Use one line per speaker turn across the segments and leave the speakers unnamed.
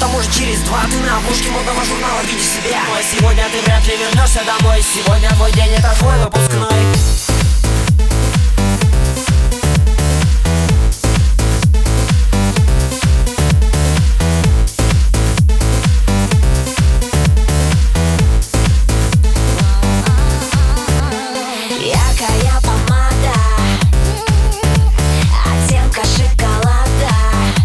а может через 2 ты на обложке модного журнала видишь себя. Но сегодня ты вряд ли вернешься домой. Сегодня твой день, это твой выпускной.
Яркая помада, оттенка шоколада.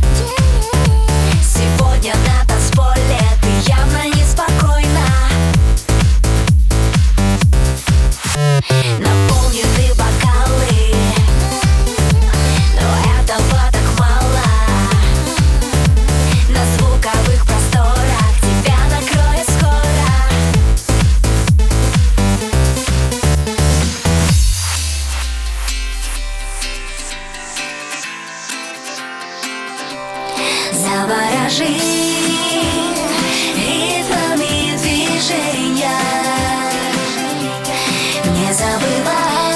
Сегодня на танцполе ты явно неспокойна. Наполнены бокалы, но этого так мало. На звуковых просторах тебя накроет скоро. Заворожи ритмами движения, не забывай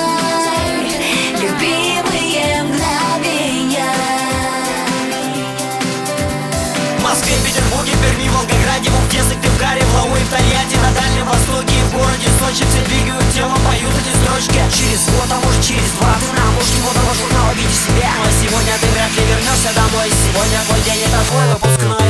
любимые мгновения.
В Москве, Петербурге, Перми, Волгограде, в Ухте, Сыктывкаре, в Лауэ, в Тольятти, на Дальнем Востоке, в городе Сочи все двигают телом, поют эти строчки. Через год, а может через 2 ты на обложке модного журнала видишь себя. Но сегодня ты вряд ли вернешься домой. Сегодня твой день, это твой выпускной.